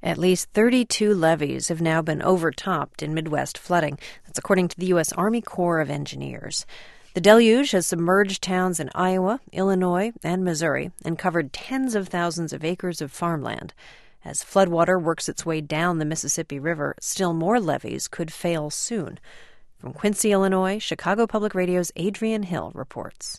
At least 32 levees have now been overtopped in Midwest flooding. That's according to the U.S. Army Corps of Engineers. The deluge has submerged towns in Iowa, Illinois, and Missouri and covered tens of thousands of acres of farmland. As floodwater works its way down the Mississippi River, still more levees could fail soon. From Quincy, Illinois, Chicago Public Radio's Adrienne Hill reports.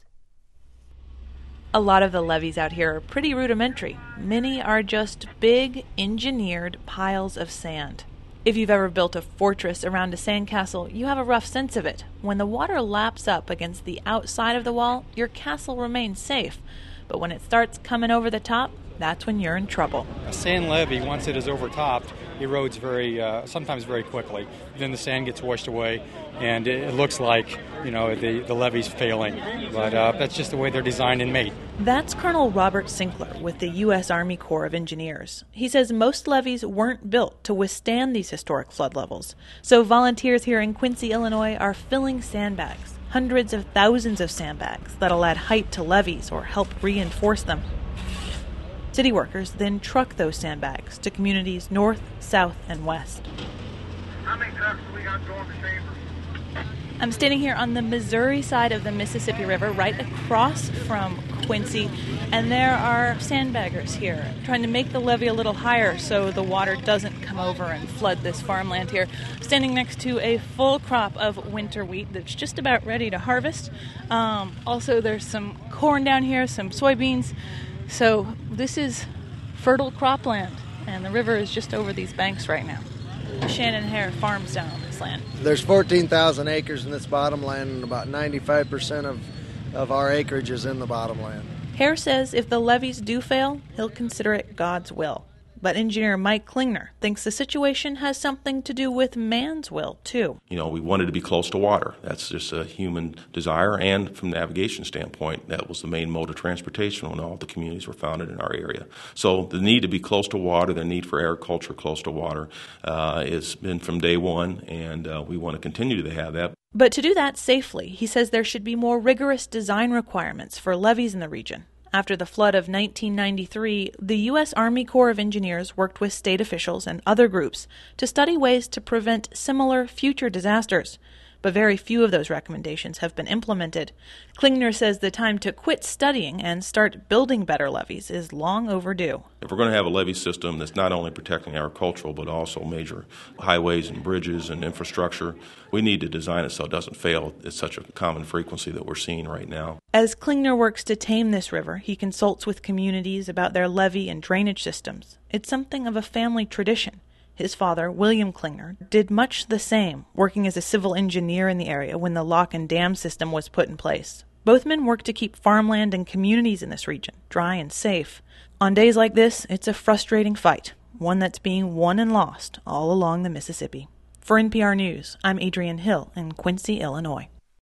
A lot of the levees out here are pretty rudimentary. Many are just big, engineered piles of sand. If you've ever built a fortress around a sandcastle, you have a rough sense of it. When the water laps up against the outside of the wall, your castle remains safe. But when it starts coming over the top, that's when you're in trouble. A sand levee, once it is overtopped, erodes sometimes very quickly. Then the sand gets washed away, and it looks like, the levee's failing. But that's just the way they're designed and made. That's Colonel Robert Sinkler with the U.S. Army Corps of Engineers. He says most levees weren't built to withstand these historic flood levels. So volunteers here in Quincy, Illinois are filling sandbags, hundreds of thousands of sandbags that'll add height to levees or help reinforce them. City workers then truck those sandbags to communities north, south, and west. How many trucks do we got going to Chambers? I'm standing here on the Missouri side of the Mississippi River, right across from Quincy, and there are sandbaggers here trying to make the levee a little higher so the water doesn't come over and flood this farmland here. Standing next to a full crop of winter wheat that's just about ready to harvest. Also, there's some corn down here, some soybeans. So this is fertile cropland, and the river is just over these banks right now. Shannon Hare farms down on this land. There's 14,000 acres in this bottomland, and about 95% of our acreage is in the bottomland. Hare says if the levees do fail, he'll consider it God's will. But engineer Mike Klingner thinks the situation has something to do with man's will, too. We wanted to be close to water. That's just a human desire. And from a navigation standpoint, that was the main mode of transportation when all the communities were founded in our area. So the need to be close to water, the need for agriculture close to water, has been from day one, and we want to continue to have that. But to do that safely, he says there should be more rigorous design requirements for levees in the region. After the flood of 1993, the U.S. Army Corps of Engineers worked with state officials and other groups to study ways to prevent similar future disasters. But very few of those recommendations have been implemented. Klingner says the time to quit studying and start building better levees is long overdue. If we're going to have a levee system that's not only protecting agricultural but also major highways and bridges and infrastructure, we need to design it so it doesn't fail at such a common frequency that we're seeing right now. As Klingner works to tame this river, he consults with communities about their levee and drainage systems. It's something of a family tradition. His father, William Klingner, did much the same, working as a civil engineer in the area when the lock and dam system was put in place. Both men worked to keep farmland and communities in this region dry and safe. On days like this, it's a frustrating fight, one that's being won and lost all along the Mississippi. For NPR News, I'm Adrienne Hill in Quincy, Illinois.